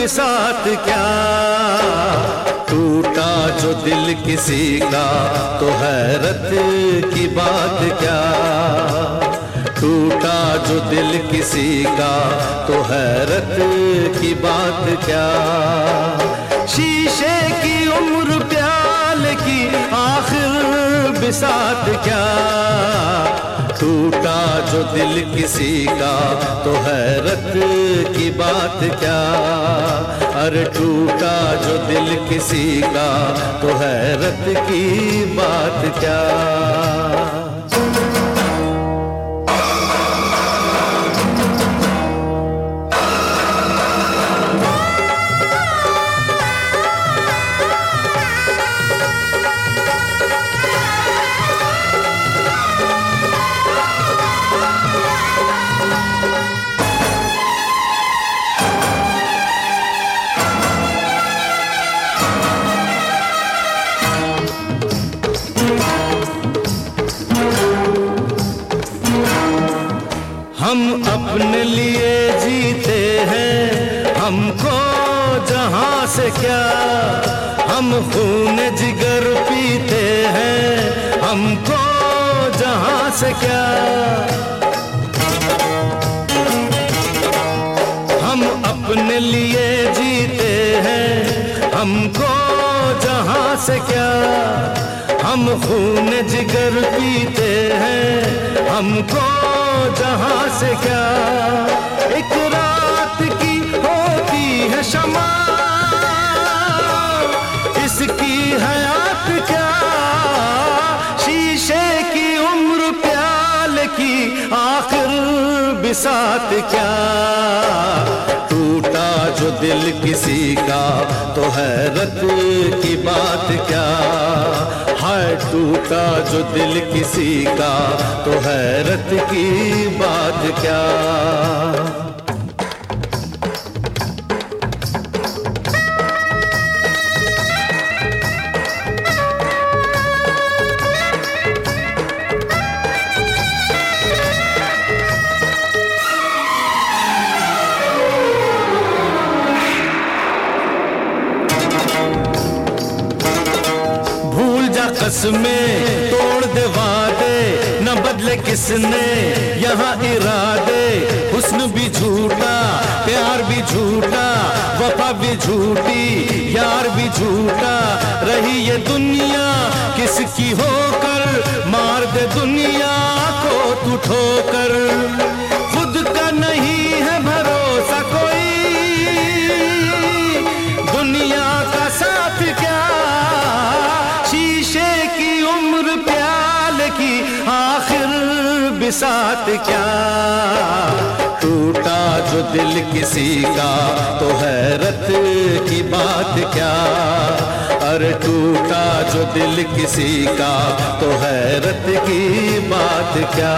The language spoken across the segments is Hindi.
बिसात क्या, टूटा जो दिल किसी का तो हैरत की बात क्या, टूटा जो दिल किसी का तो हैरत की बात क्या। शीशे की उम्र प्याले की आखिर बिसात क्या, टूटा जो दिल किसी का तो हैरत की बात क्या, अरे टूटा जो दिल किसी का तो हैरत की बात क्या। हम अपने लिए जीते हैं, हमको जहां से क्या, हम खून जिगर पीते हैं, हमको जहां से क्या। हम अपने लिए जीते हैं, हमको जहां से क्या, हम खून जिगर पीते हैं, हमको जहां से क्या। एक रात की होती है शमा, इसकी हयात क्या, शीशे की उम्र प्याले की आखिर बिसात क्या। टूटा जो दिल किसी का तो हैरत की बात क्या, हाय टूटा जो दिल किसी का तो हैरत की बात क्या। कसमें तोड़ दे वादे, न बदले किसने यहाँ इरादे। हुस्न भी झूठा, प्यार भी झूठा, वफा भी झूठी, यार भी झूठा। रही ये दुनिया किसकी होकर, मार दे दुनिया को तू ठोकर। खुद का नहीं है भरोसा कोई, दुनिया का साथ क्या, शीशे की उम्र प्याले की आखिर बिसात क्या। टूटा जो दिल किसी का तो हैरत की बात क्या, अरे टूटा जो दिल किसी का तो हैरत की बात क्या।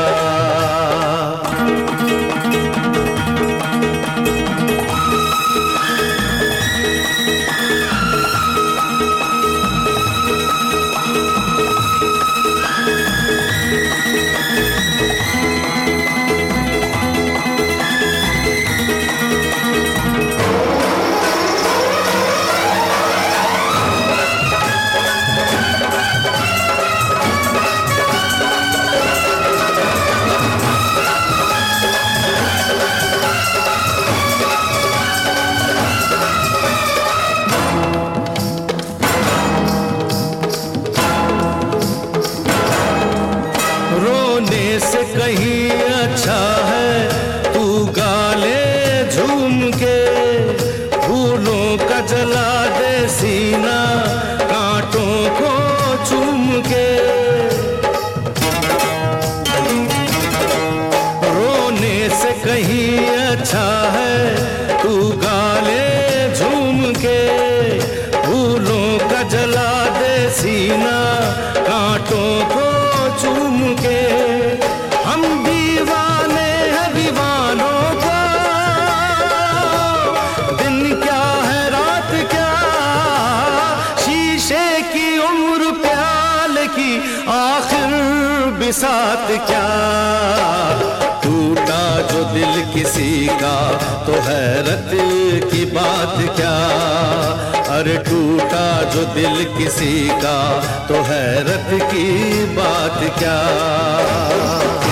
से कहीं अच्छा है तू गाले झूम के, फूलों का जला दे सीना कांटों को चूम के। रोने से कहीं अच्छा है तू गाले झूम के, फूलों का जला दे सीना कांटों को चूम के। हम दीवाने हैं दीवानों का, दिन क्या है रात क्या, शीशे की उम्र प्याले की आखिर बिसात क्या। तू टूटा जो दिल किसी का तो हैरत की बात क्या, अरे टूटा जो दिल किसी का तो हैरत की बात क्या।